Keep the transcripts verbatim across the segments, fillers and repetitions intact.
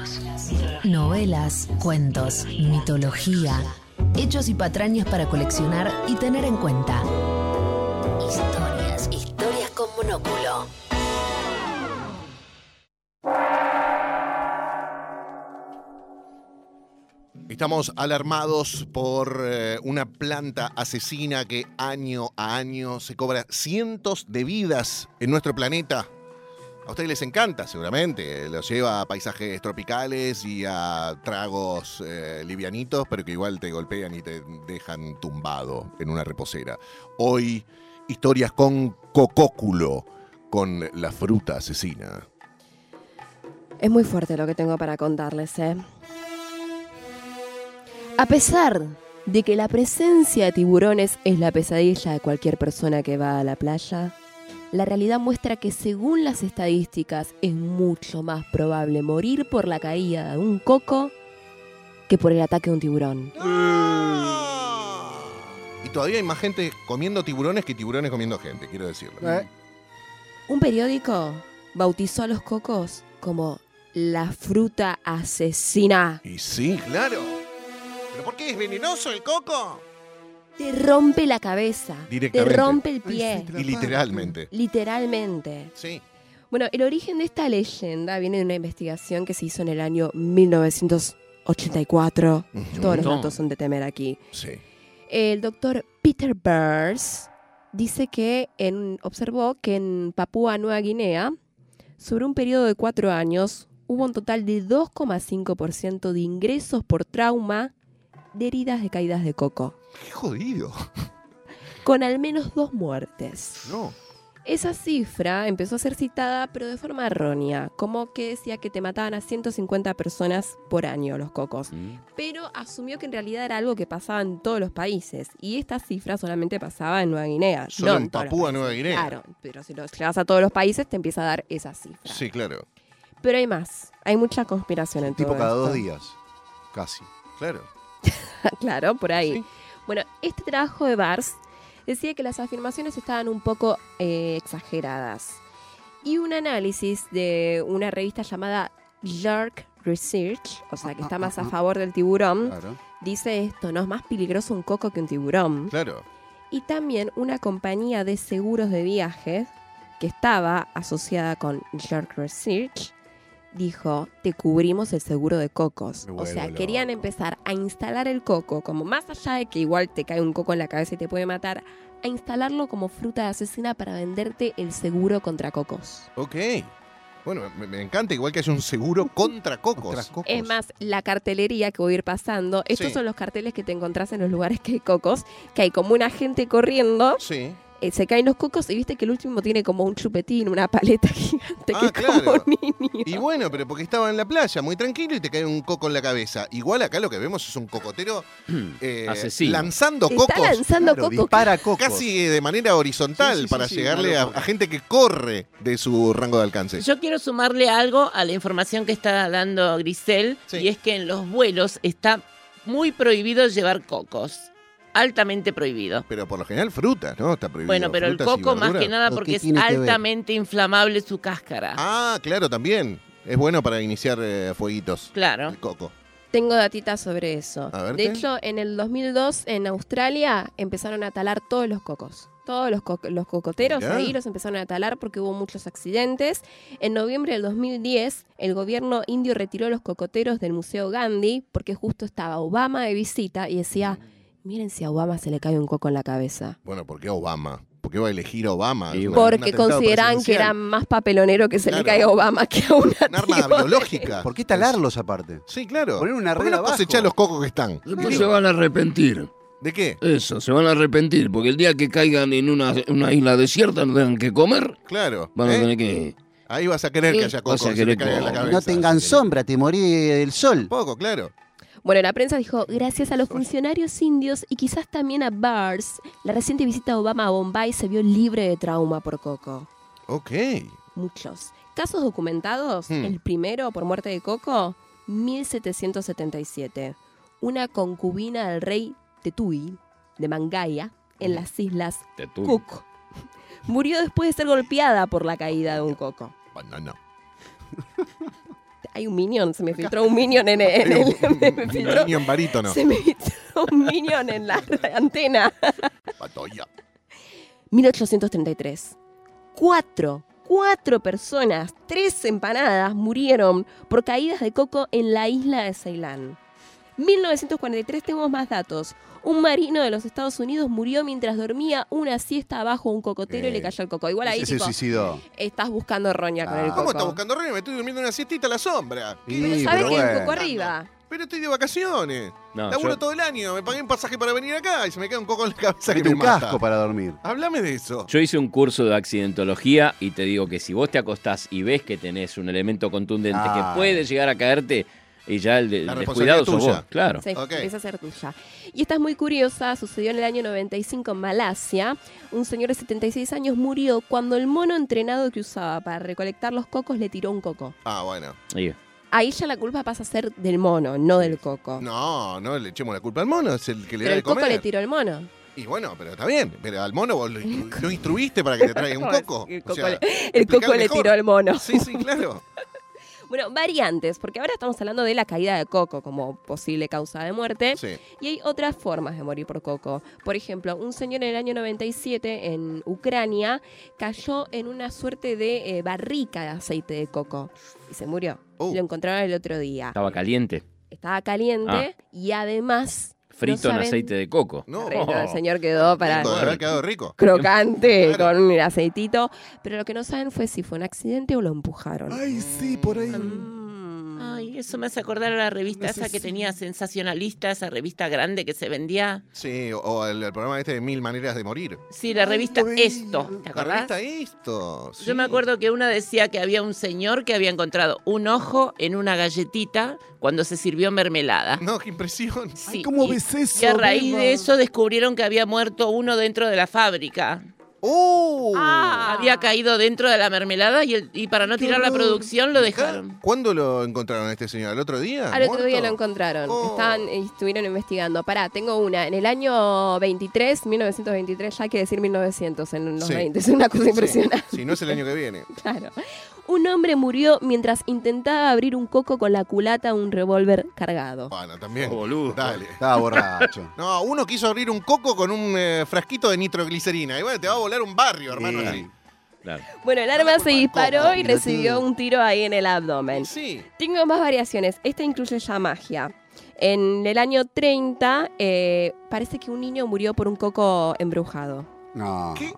Novelas, cuentos, mitología, hechos y patrañas para coleccionar y tener en cuenta. Historias, historias con monóculo. Estamos alarmados por eh, una planta asesina que año a año se cobra cientos de vidas en nuestro planeta. A ustedes les encanta, seguramente. Los lleva a paisajes tropicales y a tragos eh, livianitos, pero que igual te golpean y te dejan tumbado en una reposera. Hoy, historias con cocóculo, con la fruta asesina. Es muy fuerte lo que tengo para contarles, ¿eh? A pesar de que la presencia de tiburones es la pesadilla de cualquier persona que va a la playa, la realidad muestra que según las estadísticas es mucho más probable morir por la caída de un coco que por el ataque de un tiburón. Y todavía hay más gente comiendo tiburones que tiburones comiendo gente, quiero decirlo. ¿Eh? Un periódico bautizó a los cocos como la fruta asesina. Y sí, claro. ¿Pero por qué es venenoso el coco? Te rompe la cabeza, te Directamente. rompe el pie, Y literalmente. literalmente. Sí. Bueno, el origen de esta leyenda viene de una investigación que se hizo en el año mil novecientos ochenta y cuatro. Ujú. Todos los datos son de temer aquí. Sí. El doctor Peter Burns dice que en- observó que en Papúa Nueva Guinea, sobre un periodo de cuatro años, hubo un total de dos coma cinco por ciento de ingresos por trauma de heridas de caídas de coco, Qué jodido. con al menos dos muertes. No. Esa cifra empezó a ser citada, pero de forma errónea, como que decía que te mataban a ciento cincuenta personas por año los cocos, pero asumió que en realidad era algo que pasaba en todos los países, y esta cifra solamente pasaba en Nueva Guinea. Solo no en todos los Papúa países. Nueva Guinea. Claro, pero si lo llevas a todos los países te empieza a dar esa cifra. Sí, claro. Pero hay más, hay mucha conspiración en Tipo todo cada esto. dos días, casi. Claro. Claro, por ahí. Sí. Bueno, este trabajo de Bars decía que las afirmaciones estaban un poco eh, exageradas. Y un análisis de una revista llamada Shark Research, o sea que está más a favor del tiburón, Claro. dice esto: no es más peligroso un coco que un tiburón. Claro. Y también una compañía de seguros de viajes que estaba asociada con Shark Research dijo: te cubrimos el seguro de cocos. Me O vuelvo sea, loco. querían empezar a instalar el coco, como más allá de que igual te cae un coco en la cabeza y te puede matar, a instalarlo como fruta asesina para venderte el seguro contra cocos. Ok. Bueno, me, me encanta igual que haya un seguro contra cocos. Contra cocos. Es más, la cartelería que voy a ir pasando, estos Sí. son los carteles que te encontrás en los lugares que hay cocos, que hay como una gente corriendo, Sí. eh, se caen los cocos y viste que el último tiene como un chupetín, una paleta gigante, Ah, que es claro. como un niño. Y bueno, pero porque estaba en la playa, muy tranquilo, y te cae un coco en la cabeza. Igual acá lo que vemos es un cocotero eh, Asesino. lanzando Está cocos lanzando Claro, cocos. dispara cocos. casi de manera horizontal Sí, sí, sí, para sí, llegarle una a, locura. a gente que corre de su rango de alcance. Yo quiero sumarle algo a la información que está dando Grisel, Sí. y es que en los vuelos está muy prohibido llevar cocos. Altamente prohibido. Pero por lo general frutas, ¿no? Está prohibido. Bueno, pero el frutas y coco más verduras. que nada ¿Pero porque qué es tiene que ver? altamente inflamable su cáscara. Ah, claro, también. Es bueno para iniciar eh, fueguitos. Claro. El coco. Tengo datitas sobre eso. A ver, de ¿qué? hecho, en el dos mil dos en Australia empezaron a talar todos los cocos. Todos los, co- los cocoteros Mirá. ahí los empezaron a talar porque hubo muchos accidentes. En noviembre del dos mil diez, el gobierno indio retiró los cocoteros del Museo Gandhi porque justo estaba Obama de visita y decía: miren si a Obama se le cae un coco en la cabeza. Bueno, ¿por qué Obama? ¿Por qué va a elegir a Obama? Y Es una- un Porque atentado consideraban que presidencial. era más papelonero que se Claro. le caiga a Obama que a una Un arma biológica. ¿Por qué talarlos aparte? Sí, claro. Poner una ¿Por qué red no abajo? cosechar los cocos que están? Después se van a arrepentir. ¿De qué? Eso, se van a arrepentir, porque el día que caigan en una, una isla desierta no tengan que comer, Claro. van a ¿eh? tener que... Ahí vas a querer que haya Vas cocos. a se querer te caiga en la coco. cabeza. No tengan Sí. sombra, te morí del sol. Poco, claro. Bueno, la prensa dijo: gracias a los funcionarios indios y quizás también a Bars, la reciente visita de Obama a Bombay se vio libre de trauma por coco. Ok. Muchos. Casos documentados, Hmm. el primero por muerte de coco, mil setecientos setenta y siete. Una concubina del rey Tetui, de Mangaya, en las islas Cook, murió después de ser golpeada por la caída de un coco. Banana. Hay un minion, se me filtró un minion en el... En el me me filtró- Niño en barítono. se me filtró un minion en la antena. Patoya. mil ochocientos treinta y tres. Cuatro, cuatro personas, tres empanadas murieron por caídas de coco en la isla de Ceilán. mil novecientos cuarenta y tres tenemos más datos. Un marino de los Estados Unidos murió mientras dormía una siesta bajo un cocotero y le cayó el coco. Igual ahí, Ese se tipo, suicidó. estás buscando roña con Ah. el coco. ¿Cómo estás buscando reino? Me estoy durmiendo una siestita a la sombra. Sí, Pero sabes pero que hay un bueno. coco arriba. Pero estoy de vacaciones. No, Laburo yo- todo el año. Me pagué un pasaje para venir acá y se me queda un coco en la cabeza que Mete me un mata. casco para dormir. Háblame de eso. Yo hice un curso de accidentología y te digo que si vos te acostás y ves que tenés un elemento contundente Ah. que puede llegar a caerte, y ya el, de- La el responsabilidad descuidado sos tuya. vos. Claro. Sí, Ok. empieza a ser tuya. Y esta es muy curiosa, sucedió en el año noventa y cinco en Malasia. Un señor de setenta y seis años murió cuando el mono entrenado que usaba para recolectar los cocos le tiró un coco. Ah, bueno. Y- Ahí ya la culpa pasa a ser del mono, no del coco. No, no le echemos la culpa al mono. Es el que le Pero da de el coco comer. le tiró el mono. Y bueno, pero está bien. Pero al mono vos lo, instru- lo instruiste para que te traiga un coco. El O coco, sea, le, el explicar coco le mejor. tiró al mono. Sí, sí, claro. Bueno, variantes, porque ahora estamos hablando de la caída de coco como posible causa de muerte. Sí. Y hay otras formas de morir por coco. Por ejemplo, un señor en el año noventa y siete en Ucrania cayó en una suerte de eh, barrica de aceite de coco y se murió. Oh. Lo encontraron el otro día. Estaba caliente, Estaba caliente y además... frito no en saben- aceite de coco. No. Rico, el señor quedó para... Rico, de haber quedado rico. crocante Claro. con el aceitito, pero lo que no saben fue si fue un accidente o lo empujaron. Ay, sí, por ahí. Mm. Ay, eso me hace acordar a la revista esa que tenía sensacionalista, esa revista grande que se vendía. Sí, o, o el, el programa este de Mil Maneras de Morir. Sí, la revista Esto, ¿te La acordás? revista esto. Yo me acuerdo que una decía que había un señor que había encontrado un ojo en una galletita cuando se sirvió mermelada. No, qué impresión. Sí, ¿cómo y- ves eso, Y a raíz Beba? de eso descubrieron que había muerto uno dentro de la fábrica. ¡Oh! Ah. Había caído dentro de la mermelada y, el- y para no Qué tirar la horror. producción lo dejaron. ¿Cuándo lo encontraron a este señor? ¿El otro día? Al otro día ¿Muerto? lo encontraron. Oh. Estaban, estuvieron investigando. Pará, tengo una. En el año veintitrés, mil novecientos veintitrés, ya hay que decir mil novecientos en los Sí. veinte. Es una cosa Sí. impresionante. Si no es el año que viene. Claro. Un hombre murió mientras intentaba abrir un coco con la culata de un revólver cargado. Bueno, también. Oh, boludo. Dale. Estaba borracho. No, uno quiso abrir un coco con un eh, frasquito de nitroglicerina. Y bueno, te va a volar un barrio, hermano. Sí. así. Claro. Bueno, el No arma le se culpa al disparó coco, y pelotudo. recibió un tiro ahí en el abdomen. Sí. Tengo más variaciones. Esta incluye ya magia. En el año treinta, eh, parece que un niño murió por un coco embrujado. No. ¿Qué?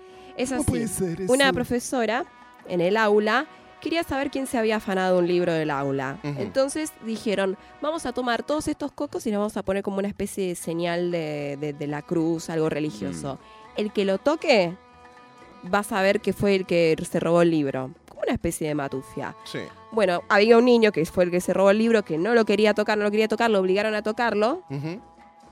Es No así. puede ser eso. Una profesora en el aula quería saber quién se había afanado un libro del aula. Ujú. Entonces dijeron, vamos a tomar todos estos cocos y los vamos a poner como una especie de señal de, de- de la cruz, algo religioso. El que lo toque va a saber que fue el que se robó el libro. Como una especie de matufia. Sí. Bueno, había un niño que fue el que se robó el libro, que no lo quería tocar, no lo quería tocar, lo obligaron a tocarlo Ujú.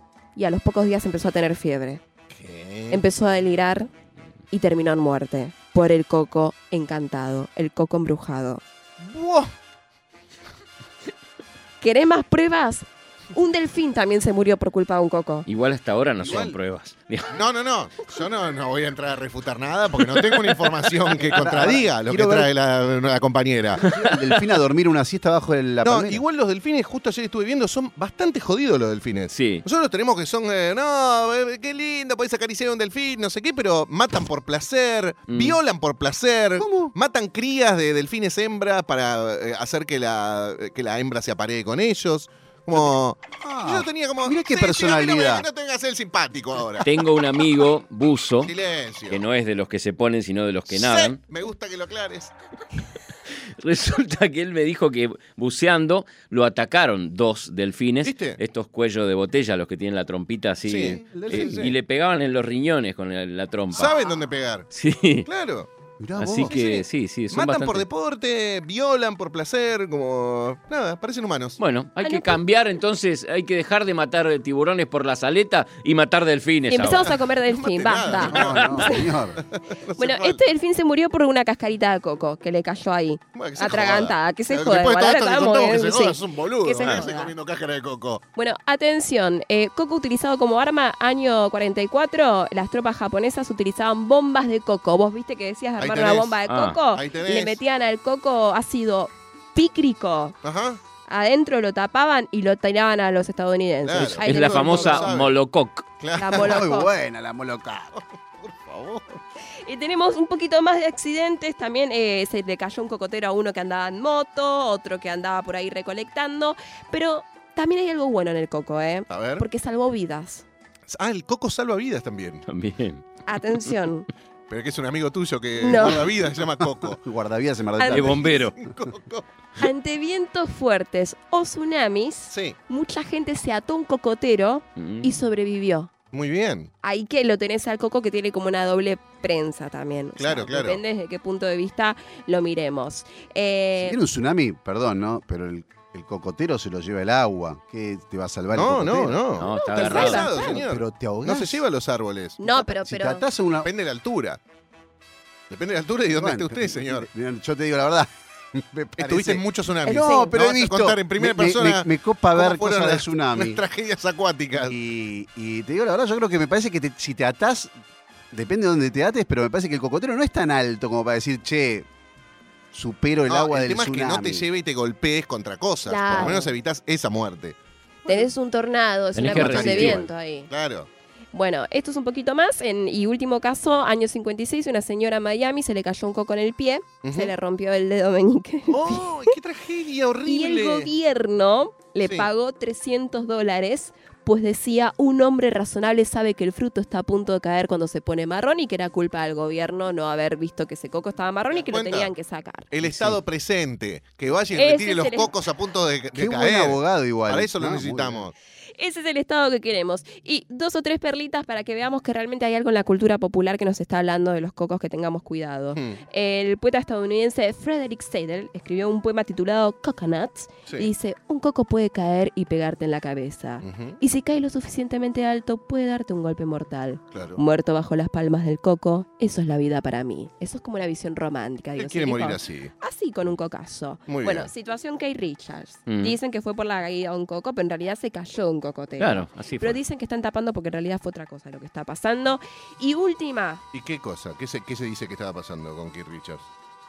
y a los pocos días empezó a tener fiebre. ¿Qué? Empezó a delirar y terminó en muerte por el coco encantado, el coco embrujado. Buah. ¿Querés más pruebas? Un delfín también se murió por culpa de un coco. Igual hasta ahora no son Igual. pruebas. No, no, no. Yo no, no voy a entrar a refutar nada porque no tengo una información que contradiga lo que Quiero ver- trae la, la compañera. El delfín a dormir una siesta bajo el- la No, palmera. igual los delfines, justo ayer estuve viendo, son bastante jodidos los delfines. Sí. Nosotros tenemos que son, eh, no, eh, qué lindo, podés acariciar a un delfín, no sé qué, pero matan por placer, Mm. violan por placer, ¿Cómo? matan crías de delfines hembras para eh, hacer que la, que la hembra se aparee con ellos. Como. Ah, yo tenía como. mirá qué sí, sí, a mí no me- personalidad. No, tengas el simpático ahora. Tengo un amigo buzo, Silencio. que no es de los que se ponen, sino de los que Sí, nadan. me gusta que lo aclares. Resulta que él me dijo que buceando lo atacaron dos delfines, ¿Viste? estos cuellos de botella, los que tienen la trompita así, Sí, el delfín, eh, sí. y le pegaban en los riñones con la, la trompa. Saben dónde pegar. Sí, Claro. mirá así vos. que sí, sí, son Matan bastante... por deporte, violan por placer, como. Nada, parecen humanos. Bueno, hay Ah, que no, cambiar entonces, hay que dejar de matar tiburones por las aletas y matar delfines Y empezamos ahora. a comer delfín, No mate basta. nada. No, no, señor. No Bueno, hace falta. este delfín se murió por una cascarita de coco que le cayó ahí. Bueno, que se Atragantada, joda. que se Después joda. de todo igual, esto ahora que estamos contamos, que en- se joda, sí. es un boludo. Que se ¿no? joda. Ese comiendo cáscara de coco. Bueno, atención, eh, coco utilizado como arma, año cuarenta y cuatro, las tropas japonesas utilizaban bombas de coco. Vos viste que decías Ahí armar una tenés. bomba de Ah, coco ahí y tenés. le metían al coco ácido pícrico. Ajá. Adentro lo tapaban y lo tiraban a los estadounidenses. Claro. Ahí Es la tenés un famosa sabe. Molococ. Claro. La Muy Molotov. buena la moloca. Por favor. Y tenemos un poquito más de accidentes. También eh, se le cayó un cocotero a uno que andaba en moto, otro que andaba por ahí recolectando. Pero también hay algo bueno en el coco, ¿eh? A ver. Porque salvó vidas. Ah, el coco salva vidas también. También. Atención. Pero que es un amigo tuyo que No. guarda vidas, se llama Coco. Guardavidas en Mar del Al- De Plata. bombero. Coco. Ante vientos fuertes o tsunamis, Sí, mucha gente se ató a un cocotero Mm. y sobrevivió. muy bien. Ahí que lo tenés al coco que tiene como una doble prensa también. O Claro, sea, claro. Depende desde qué punto de vista lo miremos. Eh, Si tiene un tsunami, perdón, ¿no? Pero el, el cocotero se lo lleva el agua. ¿Qué te va a salvar No, el no, cocotero? no. No, está Está agarrado. agarrado, Bastante. señor. Pero te No ahogás. se lleva a los árboles. no, pero, Si pero te atás a una... Depende de la altura. Depende de la altura y de dónde Bueno, esté usted, señor. Yo te digo la verdad. Me parece- Estuviste en muchos tsunamis. No, Sí. pero Nos he vas a visto. contar en primera me, me- persona me, me copa cómo ver fueron cosas de las- tsunami. las tragedias acuáticas. Y, y te digo la verdad, yo creo que me parece que te- si te atás, depende de dónde te ates, pero me parece que el cocotero no es tan alto como para decir, che, supero el No, agua el del tema tsunami. es que no te lleve y te golpees contra cosas. Por Claro. lo menos evitas esa muerte. tenés un tornado, es Tenés una que cuestión de resistir. viento ahí. Claro. Bueno, esto es un poquito más. En, y último caso, año cincuenta y seis, una señora en Miami se le cayó un coco en el pie, Ujú. se le rompió el dedo meñique. ¡Oh, qué tragedia Y horrible! el gobierno le Sí. pagó trescientos dólares, pues decía, un hombre razonable sabe que el fruto está a punto de caer cuando se pone marrón y que era culpa del gobierno no haber visto que ese coco estaba marrón ¿Te y que das lo cuenta? tenían que sacar. El estado presente, que vaya y Ese retire es los el- cocos a punto de, de Qué buen caer. abogado igual. Para eso lo ¿no? Muy necesitamos. Ese es el estado que queremos. Y dos o tres perlitas para que veamos que realmente hay algo en la cultura popular que nos está hablando de los cocos, que tengamos cuidado. Hmm, El poeta estadounidense Frederick Seidel escribió un poema titulado Coconuts sí. y dice, un coco puede caer y pegarte en la cabeza. Ujú, Y si cae lo suficientemente alto, puede darte un golpe mortal. claro. Muerto bajo las palmas del coco, eso es la vida para mí. Eso es como una visión romántica. Él Digo, quiere se morir dijo, así. Así con un cocazo. Muy bueno, bien. situación Kate Richards. Mm. Dicen que fue por la caída de un coco, pero en realidad se cayó un cocotero. Claro, así Pero fue. dicen que están tapando porque en realidad fue otra cosa lo que está pasando. Y última, ¿Y qué cosa? ¿Qué se, qué se dice que estaba pasando con Keith Richards?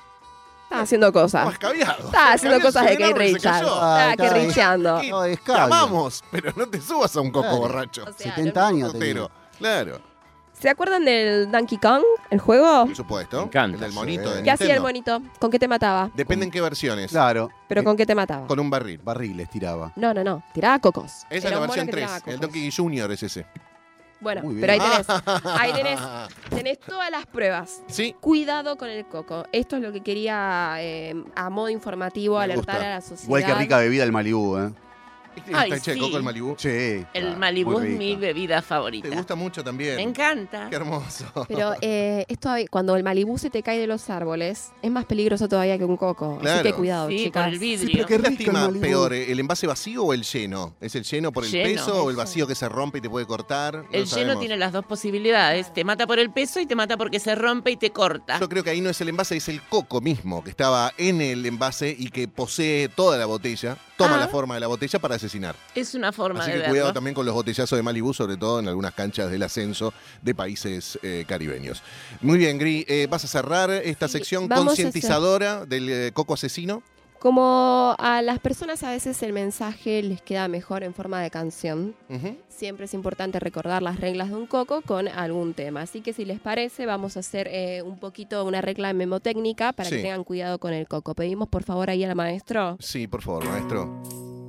estaba haciendo cosas. Más caviado. Estaba haciendo cosas de Kate Richards. Richards. Ay, Estaba está bien. querricheando. Sí, No, Te escabio. amamos, pero no te subas a un coco Claro. borracho. O sea, setenta no- años tenía. Cocotero. Claro, ¿Se acuerdan del Donkey Kong, el juego? por supuesto. Me encanta. El del monito Sí. de ¿Qué hacía el Nintendo. monito? ¿Con qué te mataba? Depende en qué versiones. Claro. ¿Pero Eh, con qué te mataba? Con un barril. barriles tiraba. No, no, no. Tiraba cocos. Esa es Era la un mono versión que tres. tiraba El cocos. Donkey Junior es ese. Bueno, Muy bien. pero ahí tenés. Ahí tenés. Tenés todas las pruebas. Sí, Cuidado con el coco. Esto es lo que quería, eh, a modo informativo, Me alertar gusta. a la sociedad. Igual que rica bebida el Malibú, ¿eh? Ay, está hecha de sí. coco el Malibú. Sí. El claro, Malibú muy es rica. mi bebida favorita. Te gusta mucho también. Me encanta. Qué hermoso. Pero eh, esto, cuando el Malibú se te cae de los árboles, es más peligroso todavía que un coco. Claro. Así que cuidado, Sí, chicas. por el Sí, vidrio. pero qué ¿Qué rico el lastima Malibú. peor, el envase vacío o el lleno? ¿Es el lleno por el Lleno. peso o el Eso. vacío que se rompe y te puede cortar? No El lo lleno sabemos. tiene las dos posibilidades. Te mata por el peso y te mata porque se rompe y te corta. Yo creo que ahí no es el envase, es el coco mismo, que estaba en el envase y que posee toda la botella, toma Ah. la forma de la botella para asesinar. Es una forma Así de que verlo. cuidado también con los botellazos de Malibú, sobre todo en algunas canchas del ascenso de países eh, caribeños. Muy bien, Gri, eh, ¿vas a cerrar esta Sí, sección vamos a concientizadora del eh, coco asesino? Como a las personas a veces el mensaje les queda mejor en forma de canción, Ujú. siempre es importante recordar las reglas de un coco con algún tema. Así que si les parece, vamos a hacer eh, un poquito una regla memotécnica para Sí. que tengan cuidado con el coco. Pedimos por favor ahí al maestro. Sí, por favor, maestro.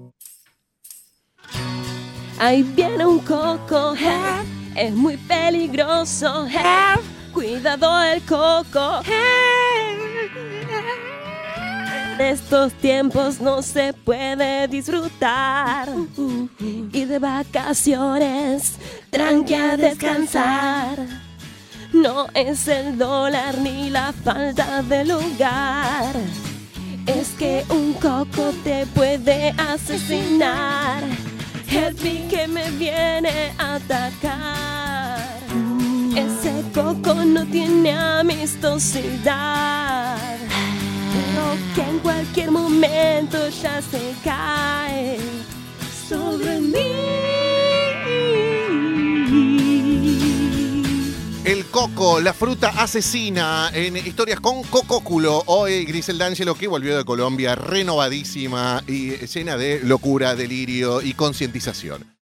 Ahí viene un coco, eh, es muy peligroso, eh, cuidado el coco. En estos tiempos no se puede disfrutar y de vacaciones tranqui a descansar. No es el dólar ni la falta de lugar, es que un coco te puede asesinar. Help me que me viene a atacar. Ese coco no tiene amistosidad, pero que en cualquier momento ya se cae sobre mí. El coco, la fruta asesina, en Historias con Cocóculo. Hoy Grisel D'Angelo, que volvió de Colombia renovadísima y llena de locura, delirio y concientización.